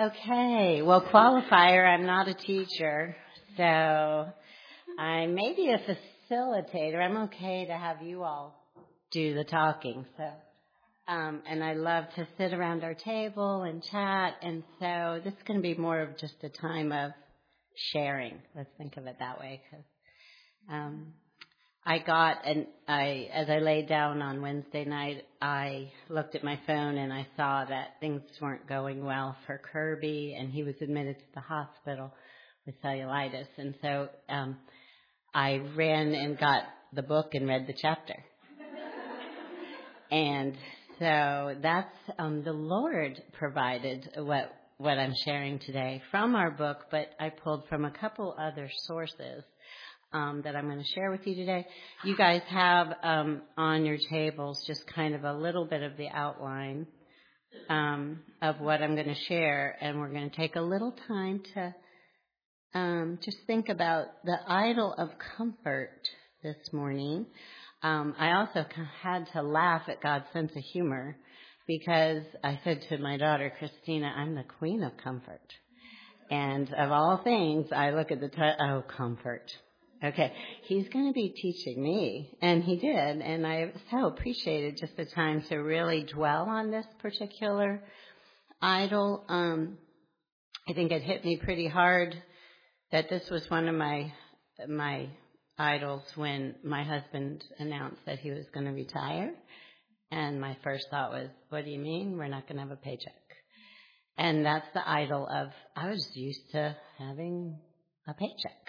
Okay, well, qualifier, I'm not a teacher, so I may be a facilitator. I'm okay to have you all do the talking, and I love to sit around our table and chat, and so this is going to be more of just a time of sharing. Let's think of it that way, because as I laid down on Wednesday night, I looked at my phone and I saw that things weren't going well for Kirby, and he was admitted to the hospital with cellulitis. And so I ran and got the book and read the chapter. And so that's the Lord provided what I'm sharing today from our book, but I pulled from a couple other sources that I'm going to share with you today. You guys have on your tables just kind of a little bit of the outline of what I'm going to share, and we're going to take a little time to just think about the idol of comfort this morning. I also had to laugh at God's sense of humor because I said to my daughter, Christina, I'm the queen of comfort. And of all things, I look at the title, comfort. Okay, he's going to be teaching me, and he did, and I so appreciated just the time to really dwell on this particular idol. I think it hit me pretty hard that this was one of my idols when my husband announced that he was going to retire, and my first thought was, what do you mean? We're not going to have a paycheck. And that's the idol of, I was used to having a paycheck.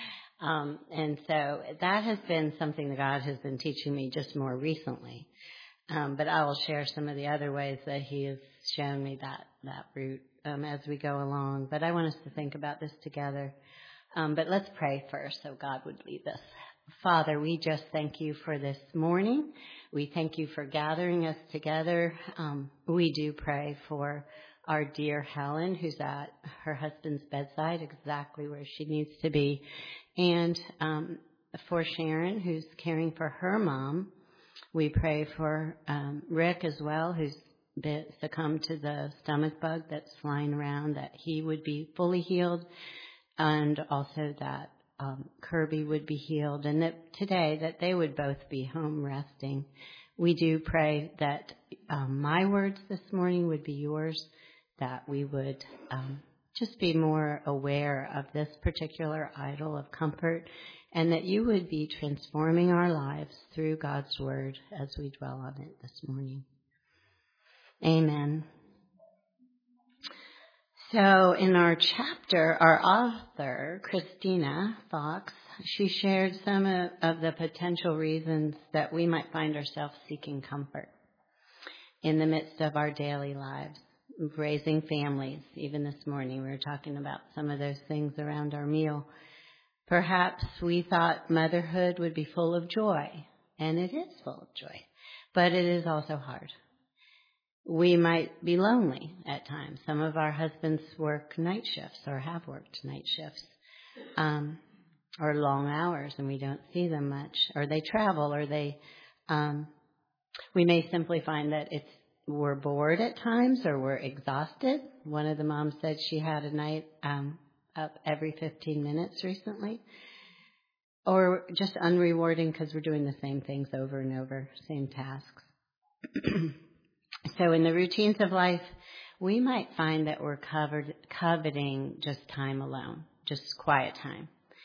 And so that has been something that God has been teaching me just more recently. But I will share some of the other ways that he has shown me that route as we go along. But I want us to think about this together. But let's pray first so God would lead us. Father, we just thank you for this morning. We thank you for gathering us together. We do pray for our dear Helen, who's at her husband's bedside, exactly where she needs to be. And for Sharon, who's caring for her mom. We pray for Rick as well, who's succumbed to the stomach bug that's flying around, that he would be fully healed, and also that Kirby would be healed, and that today that they would both be home resting. We do pray that my words this morning would be yours, that we would just be more aware of this particular idol of comfort, and that you would be transforming our lives through God's word as we dwell on it this morning. Amen. So in our chapter, our author, Christina Fox, she shared some of the potential reasons that we might find ourselves seeking comfort in the midst of our daily lives. Raising families. Even this morning we were talking about some of those things around our meal. Perhaps we thought motherhood would be full of joy, and it is full of joy, but it is also hard. We might be lonely at times. Some of our husbands work night shifts or have worked night shifts or long hours, and we don't see them much, or they travel, or we may simply find that we're bored at times, or we're exhausted. One of the moms said she had a night up every 15 minutes recently. Or just unrewarding because we're doing the same things over and over, same tasks. So in the routines of life, we might find that we're coveting just time alone, just quiet time.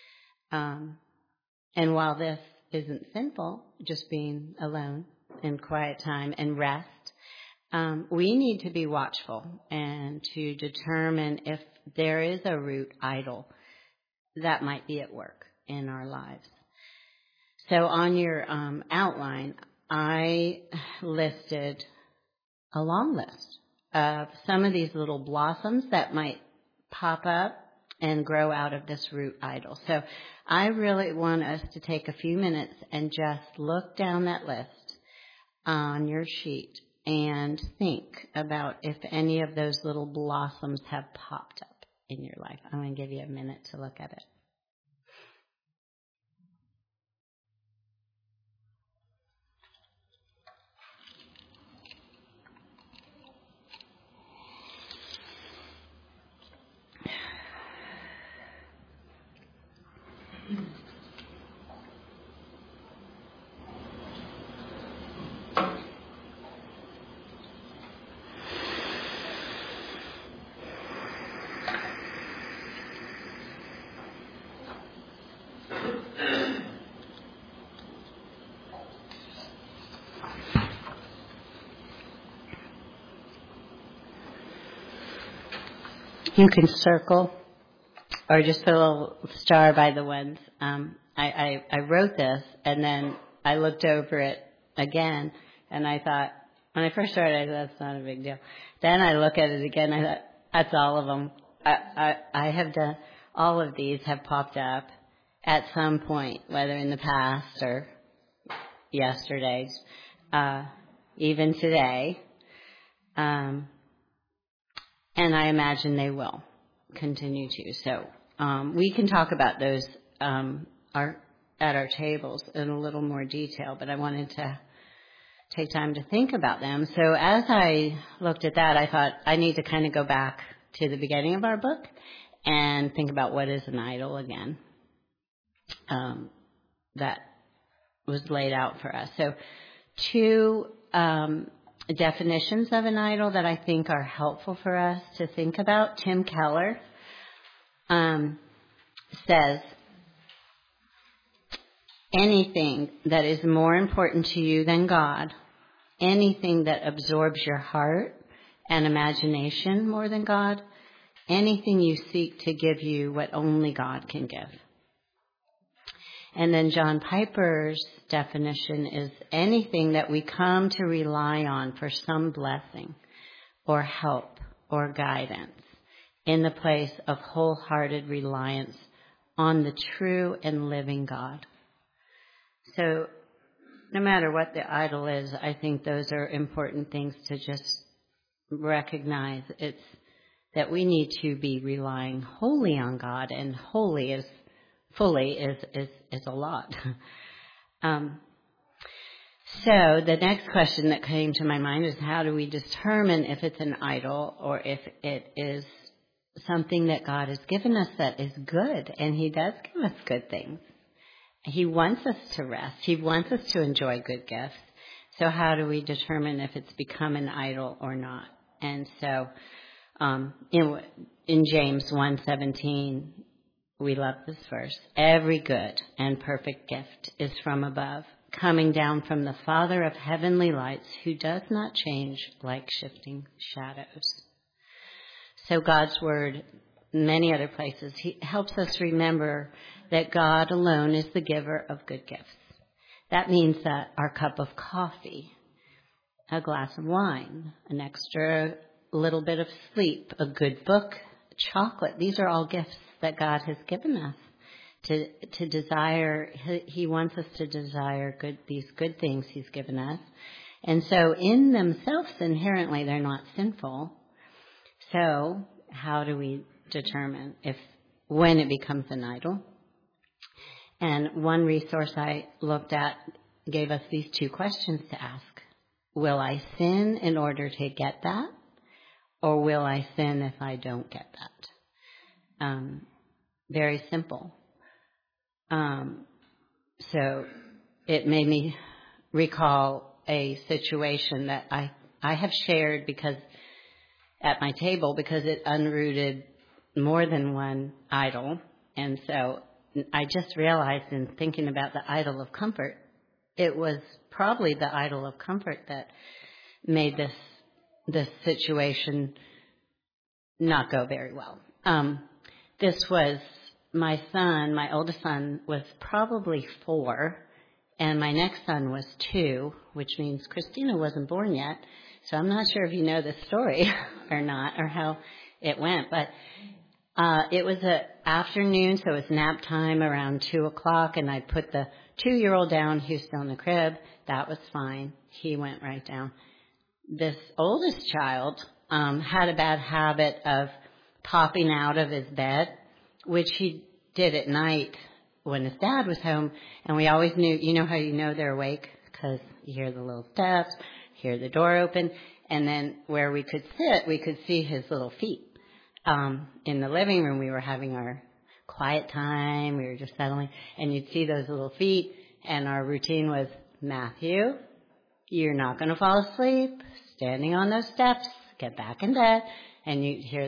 And while this isn't sinful, just being alone and quiet time and rest, we need to be watchful and to determine if there is a root idol that might be at work in our lives. So on your outline, I listed a long list of some of these little blossoms that might pop up and grow out of this root idol. So I really want us to take a few minutes and just look down that list on your sheet and think about if any of those little blossoms have popped up in your life. I'm going to give you a minute to look at it. You can circle or just put a little star by the ones. I wrote this, and then I looked over it again, and I thought, when I first started, I thought, that's not a big deal. Then I look at it again, I thought, that's all of them. I have done, all of these have popped up at some point, whether in the past or yesterday, even today. And I imagine they will continue to. So we can talk about those at our tables in a little more detail, but I wanted to take time to think about them. So as I looked at that, I thought I need to kind of go back to the beginning of our book and think about what is an idol again. That was laid out for us. So two definitions of an idol that I think are helpful for us to think about. Tim Keller says, anything that is more important to you than God, anything that absorbs your heart and imagination more than God, anything you seek to give you what only God can give. And then John Piper's definition is anything that we come to rely on for some blessing or help or guidance in the place of wholehearted reliance on the true and living God. So no matter what the idol is, I think those are important things to just recognize. It's that we need to be relying wholly on God, and wholly is fully is a lot. So the next question that came to my mind is, how do we determine if it's an idol or if it is something that God has given us that is good? And He does give us good things. He wants us to rest. He wants us to enjoy good gifts. So how do we determine if it's become an idol or not? And so in James 1:17, we love this verse. Every good and perfect gift is from above, coming down from the Father of heavenly lights, who does not change like shifting shadows. So God's word, many other places, He helps us remember that God alone is the giver of good gifts. That means that our cup of coffee, a glass of wine, an extra little bit of sleep, a good book, chocolate, these are all gifts that God has given us to desire. He wants us to desire these good things He's given us. And so in themselves, inherently, they're not sinful. So how do we determine when it becomes an idol? And one resource I looked at gave us these two questions to ask. Will I sin in order to get that? Or will I sin if I don't get that? Very simple. So it made me recall a situation that I have shared at my table because it unrooted more than one idol. And so I just realized in thinking about the idol of comfort, it was probably the idol of comfort that made this situation not go very well. This was my son. My oldest son was probably 4, and my next son was 2, which means Christina wasn't born yet. So I'm not sure if you know this story or not, or how it went. But it was an afternoon, so it was nap time around 2 o'clock, and I put the 2-year-old down. He was still in the crib. That was fine. He went right down. This oldest child had a bad habit of popping out of his bed, which he did at night when his dad was home. And we always knew, you know how you know they're awake? Because you hear the little steps, hear the door open, and then where we could sit, we could see his little feet. In the living room, we were having our quiet time. We were just settling, and you'd see those little feet, and our routine was, Matthew, you're not going to fall asleep standing on those steps. Get back in bed. And you'd hear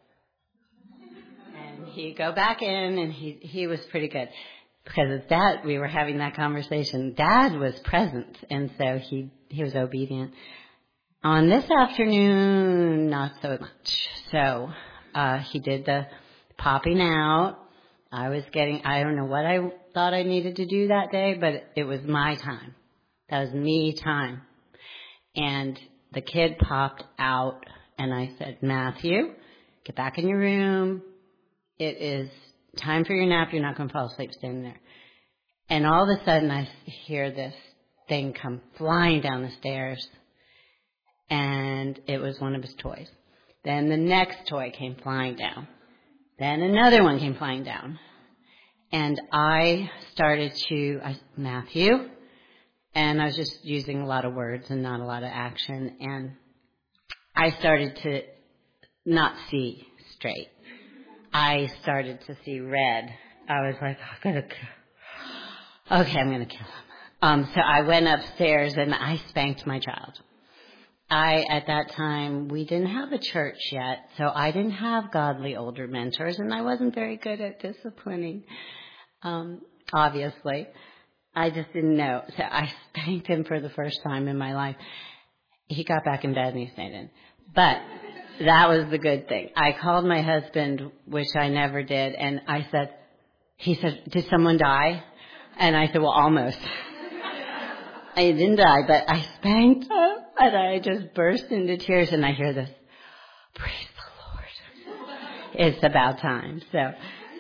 and he'd go back in, and he was pretty good. Because his dad, we were having that conversation. Dad was present, and so he was obedient. On this afternoon, not so much. So He did the popping out. I don't know what I thought I needed to do that day, but it was my time. That was me time. And the kid popped out, and I said, Matthew, get back in your room. It is time for your nap. You're not going to fall asleep standing there. And all of a sudden, I hear this thing come flying down the stairs, and it was one of his toys. Then the next toy came flying down. Then another one came flying down. And I started Matthew, and I was just using a lot of words and not a lot of action, and I started to not see straight. I started to see red. I was like, I'm going to kill him. So I went upstairs and I spanked my child. At that time, we didn't have a church yet, so I didn't have godly older mentors, and I wasn't very good at disciplining, obviously. I just didn't know. So I spanked him for the first time in my life. He got back in bed and he stayed in. But that was the good thing. I called my husband, which I never did, and he said, did someone die? And I said, well, almost. I didn't die, but I spanked him, and I just burst into tears, and I hear this, praise the Lord. It's about time. So,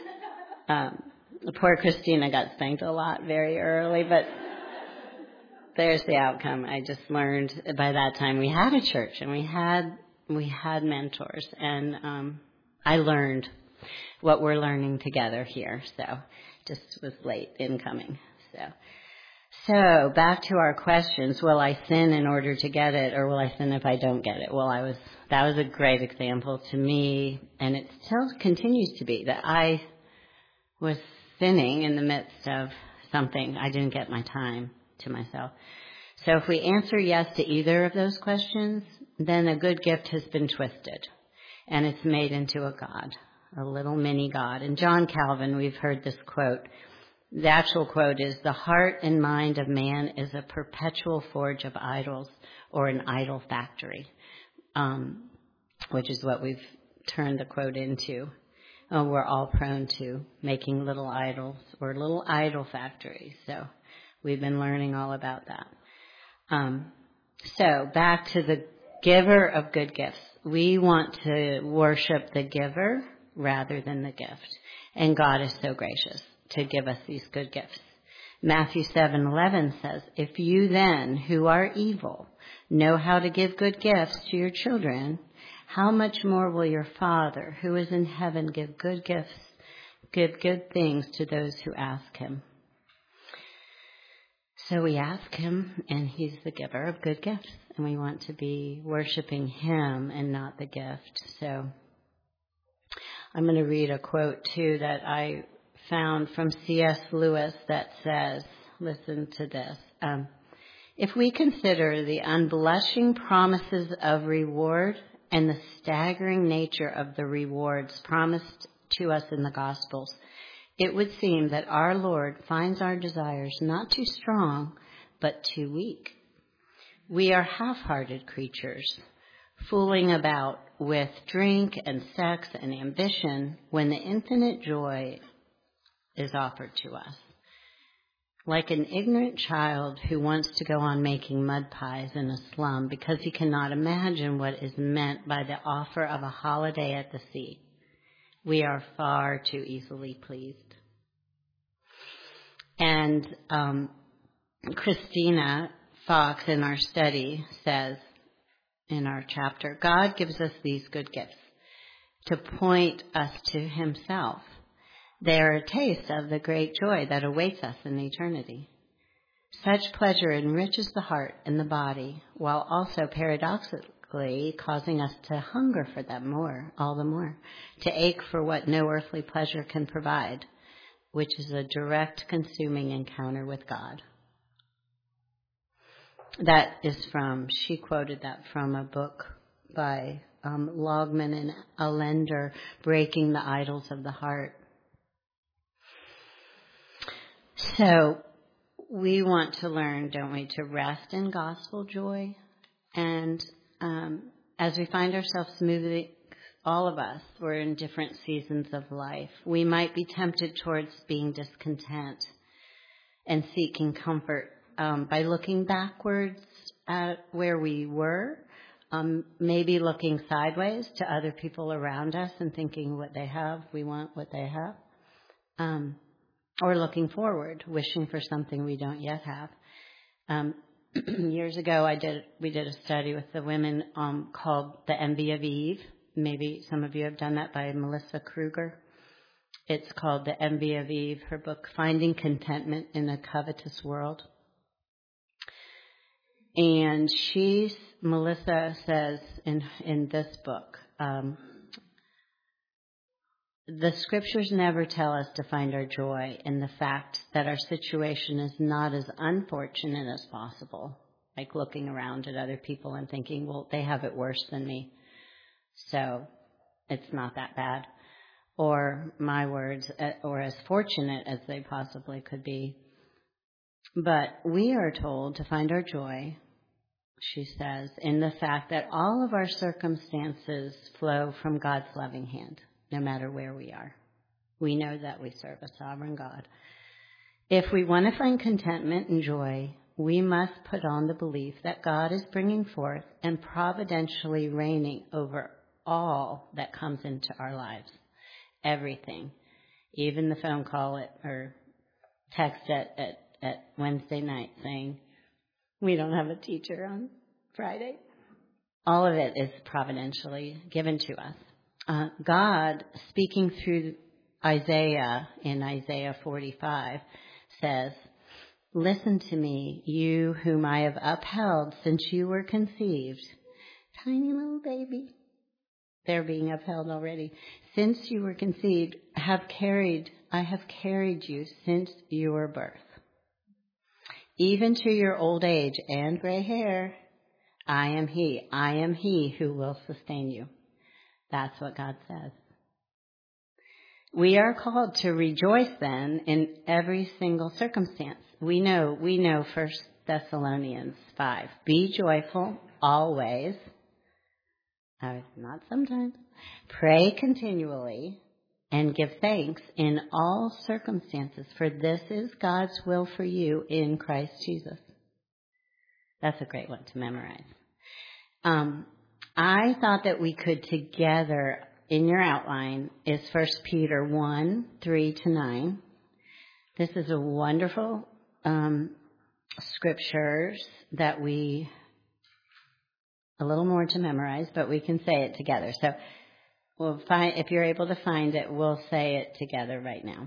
poor Christina got spanked a lot very early, but there's the outcome. I just learned by that time we had a church, and we had mentors, and I learned what we're learning together here, so just was late in coming, So back to our questions. Will I sin in order to get it, or will I sin if I don't get it? Well, that was a great example to me, and it still continues to be that I was sinning in the midst of something. I didn't get my time to myself. So if we answer yes to either of those questions, then a good gift has been twisted, and it's made into a god, a little mini god. And John Calvin, we've heard this quote. The actual quote is, the heart and mind of man is a perpetual forge of idols, or an idol factory, which is what we've turned the quote into. We're all prone to making little idols or little idol factories. So we've been learning all about that. So back to the giver of good gifts. We want to worship the giver rather than the gift. And God is so gracious to give us these good gifts. Matthew 7:11 says, if you then, who are evil, know how to give good gifts to your children, how much more will your Father, who is in heaven, give good things to those who ask him? So we ask him, and he's the giver of good gifts, and we want to be worshiping him and not the gift. So I'm going to read a quote, too, that I found from C.S. Lewis that says, listen to this, if we consider the unblushing promises of reward and the staggering nature of the rewards promised to us in the Gospels, it would seem that our Lord finds our desires not too strong, but too weak. We are half-hearted creatures, fooling about with drink and sex and ambition when the infinite joy is offered to us. Like an ignorant child who wants to go on making mud pies in a slum because he cannot imagine what is meant by the offer of a holiday at the sea. We are far too easily pleased. And Christina Fox in our study says in our chapter, God gives us these good gifts to point us to himself. They are a taste of the great joy that awaits us in eternity. Such pleasure enriches the heart and the body, while also paradoxically causing us to hunger for them all the more, to ache for what no earthly pleasure can provide, which is a direct consuming encounter with God. She quoted that from a book by Logman and Allender, Breaking the Idols of the Heart. So we want to learn, don't we, to rest in gospel joy. And as we find ourselves moving all of us, we're in different seasons of life. We might be tempted towards being discontent and seeking comfort by looking backwards at where we were, maybe looking sideways to other people around us and thinking what they have, we want what they have, or looking forward, wishing for something we don't yet have. Years ago, we did a study with the women called The Envy of Eve. Maybe some of you have done that, by Melissa Kruger. It's called The Envy of Eve, her book, Finding Contentment in a Covetous World. And Melissa says in this book, the scriptures never tell us to find our joy in the fact that our situation is not as unfortunate as possible, like looking around at other people and thinking, well, they have it worse than me, so it's not that bad. Or my words, or as fortunate as they possibly could be. But we are told to find our joy, she says, in the fact that all of our circumstances flow from God's loving hand, no matter where we are. We know that we serve a sovereign God. If we want to find contentment and joy, we must put on the belief that God is bringing forth and providentially reigning over all that comes into our lives. Everything. Even the phone call or text at Wednesday night saying, we don't have a teacher on Friday. All of it is providentially given to us. God, speaking through Isaiah in Isaiah 45, says, listen to me, you whom I have upheld since you were conceived. Tiny little baby. They're being upheld already. Since you were conceived, I have carried you since your birth. Even to your old age and gray hair, I am he who will sustain you. That's what God says. We are called to rejoice then in every single circumstance. We know 1 Thessalonians 5. Be joyful always. Not sometimes. Pray continually and give thanks in all circumstances, for this is God's will for you in Christ Jesus. That's a great one to memorize. I thought that we could together, in your outline, is 1 Peter 1, 3-9. This is a wonderful scriptures that a little more to memorize, but we can say it together. So we'll find, if you're able to find it, we'll say it together right now.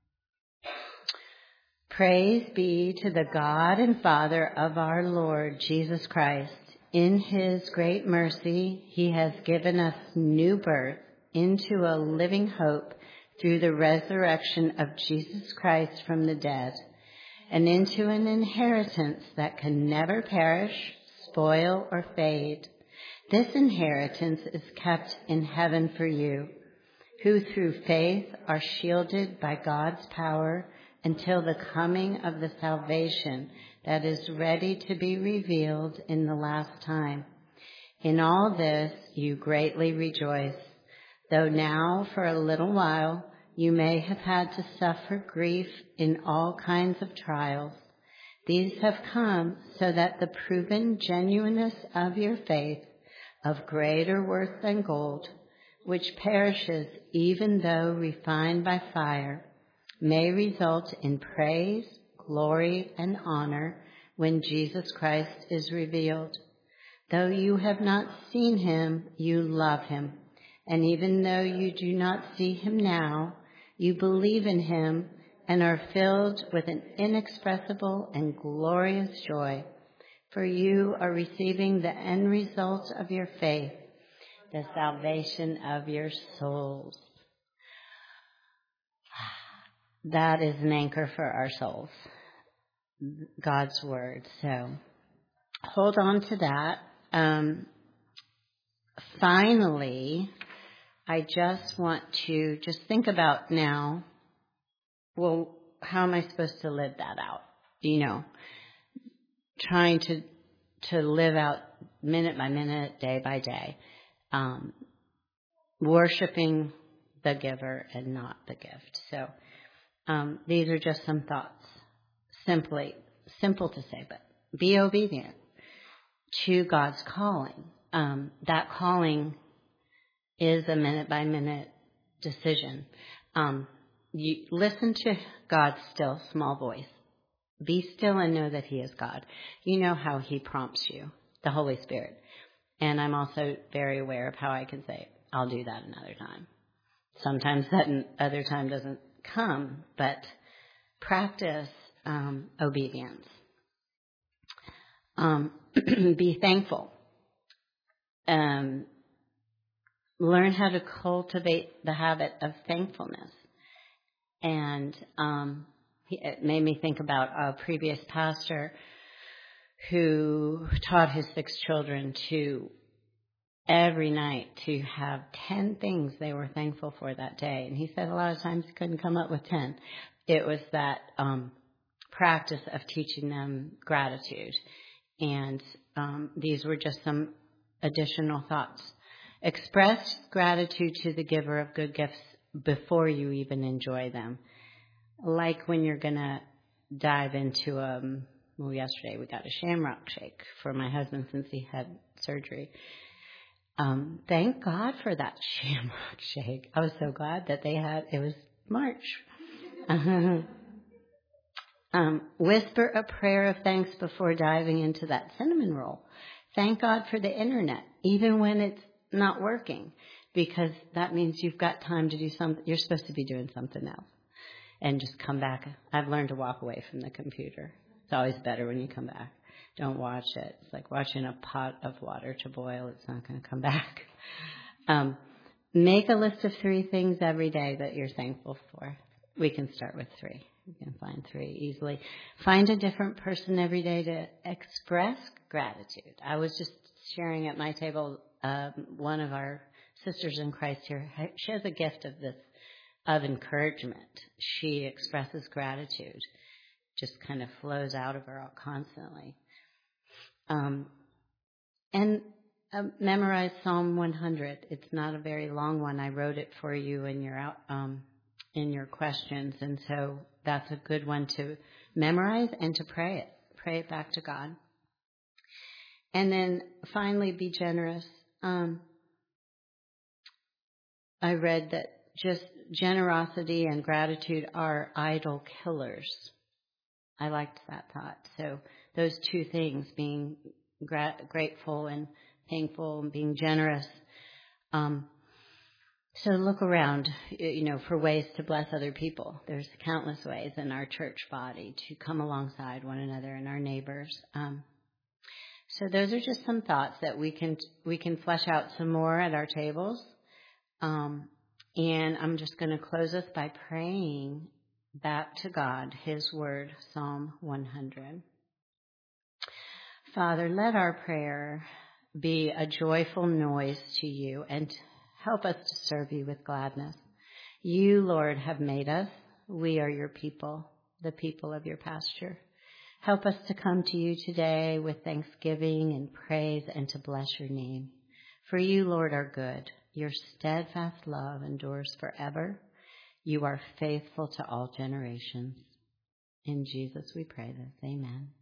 Praise be to the God and Father of our Lord Jesus Christ. In his great mercy, he has given us new birth into a living hope through the resurrection of Jesus Christ from the dead, and into an inheritance that can never perish, spoil, or fade. This inheritance is kept in heaven for you, who through faith are shielded by God's power until the coming of the salvation that is ready to be revealed in the last time. In all this you greatly rejoice, though now for a little while you may have had to suffer grief in all kinds of trials. These have come so that the proven genuineness of your faith, of greater worth than gold, which perishes even though refined by fire, may result in praise, glory, and honor when Jesus Christ is revealed. Though you have not seen him, you love him. And even though you do not see him now, you believe in him and are filled with an inexpressible and glorious joy. For you are receiving the end result of your faith, the salvation of your souls. That is an anchor for our souls, God's word. So hold on to that. Finally, I just want to think about now, well, how am I supposed to live that out? Trying to live out minute by minute, day by day. worshiping the giver and not the gift. So these are just some thoughts. Simple to say, but be obedient to God's calling. That calling is a minute-by-minute decision. You listen to God's still small voice. Be still and know that He is God. You know how He prompts you, the Holy Spirit. And I'm also very aware of how I can say, I'll do that another time. Sometimes that other time doesn't come, but practice obedience. Be thankful. Learn how to cultivate the habit of thankfulness. And it made me think about a previous pastor who taught his 6 children to every night to have 10 things they were thankful for that day. And he said a lot of times he couldn't come up with 10. It was that practice of teaching them gratitude. And these were just some additional thoughts. Express gratitude to the giver of good gifts before you even enjoy them. Like when you're going to dive into yesterday we got a shamrock shake for my husband since he had surgery. Thank God for that shamrock shake. I was so glad that it was March. Whisper a prayer of thanks before diving into that cinnamon roll. Thank God for the internet, even when it's not working, because that means you've got time to do something. You're supposed to be doing something else and just come back. I've learned to walk away from the computer. It's always better when you come back. Don't watch it. It's like watching a pot of water to boil. It's not going to come back. Make a list of 3 things every day that you're thankful for. We can start with 3. You can find 3 easily. Find a different person every day to express gratitude. I was just sharing at my table, one of our sisters in Christ here, she has a gift of encouragement. She expresses gratitude. Just kind of flows out of her constantly. And memorize Psalm 100. It's not a very long one. I wrote it for you in your questions, and so that's a good one to memorize and to pray it. Pray it back to God. And then finally, be generous. I read that just generosity and gratitude are idol killers. I liked that thought. So those 2 things, being grateful and thankful and being generous. So look around, for ways to bless other people. There's countless ways in our church body to come alongside one another and our neighbors. So those are just some thoughts that we can flesh out some more at our tables. And I'm just going to close us by praying back to God, His Word, Psalm 100. Father, let our prayer be a joyful noise to you and help us to serve you with gladness. You, Lord, have made us. We are your people, the people of your pasture. Help us to come to you today with thanksgiving and praise and to bless your name. For you, Lord, are good. Your steadfast love endures forever. You are faithful to all generations. In Jesus we pray this. Amen.